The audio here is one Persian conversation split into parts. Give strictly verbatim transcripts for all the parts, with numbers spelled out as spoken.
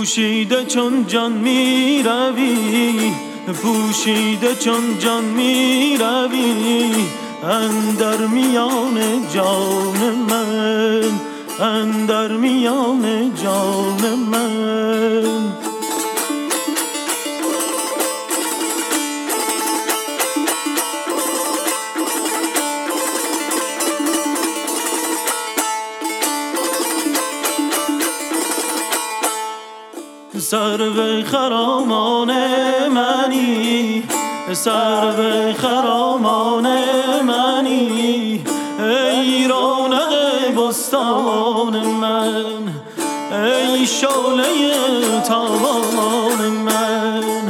پوشیده چون جان می روی، پوشیده چون جان می روی اندر میان جان من، اندر میان جان من. سرو خرامان منی، سرو خرامان منی ای رونق بستان من، ای شعله تابان من.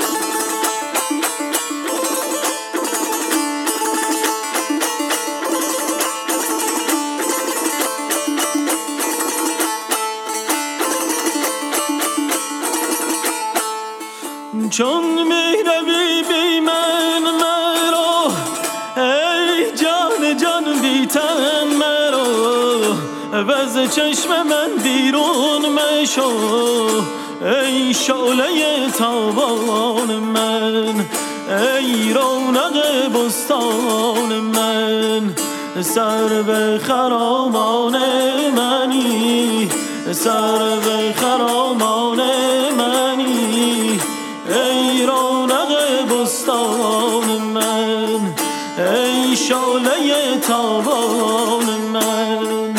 چون میروی بی من مرا، ای جان جان بی تن مرا، وز چشم من بیرون مشو ای شعله تابان من، ای رونق بستان من. سرو خرامان منی، سرو خرامان منی ای رونق بستان من، ای شعله تابان من.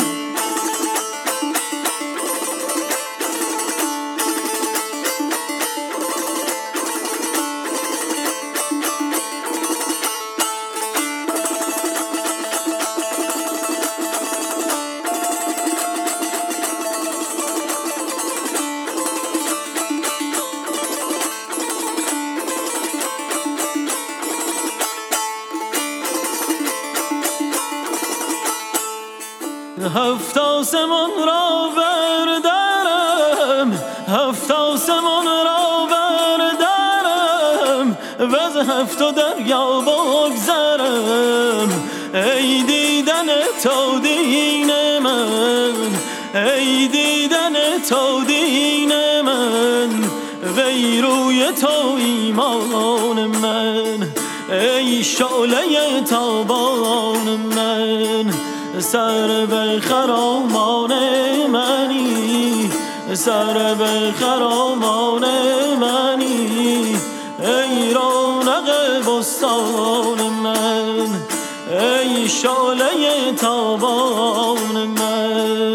هفت آسمان را بردارم، هفت آسمان را بردارم وز هفت و دریا بگذرم ای دیدن تو دین من، ای دیدن تو دین من وی روی تو ایمان من، ای شعله تابان من. سرو خرامان منی، سرو خرامان منی ای رونق بستان من، ای شعله تابان من.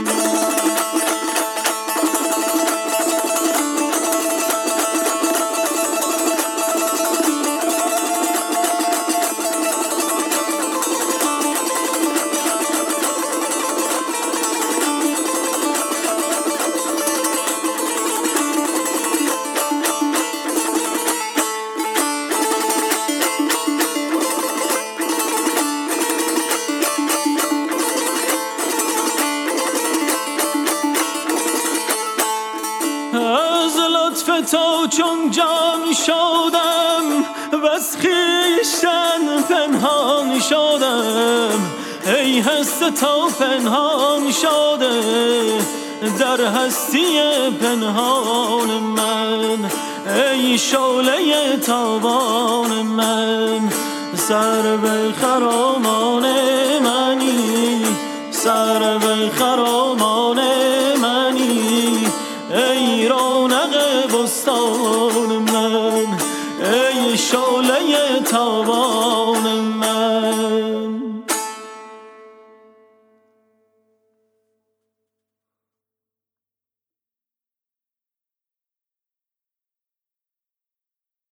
از لطف تو چون جان شدم بس خویشتن پنهان شدم، ای هست تو پنهان شده در هستی پنهان من، ای شعله تابان من. سرو خرامان منی، سرو خرامان منی ای رونق بستان من، ای شعله تابان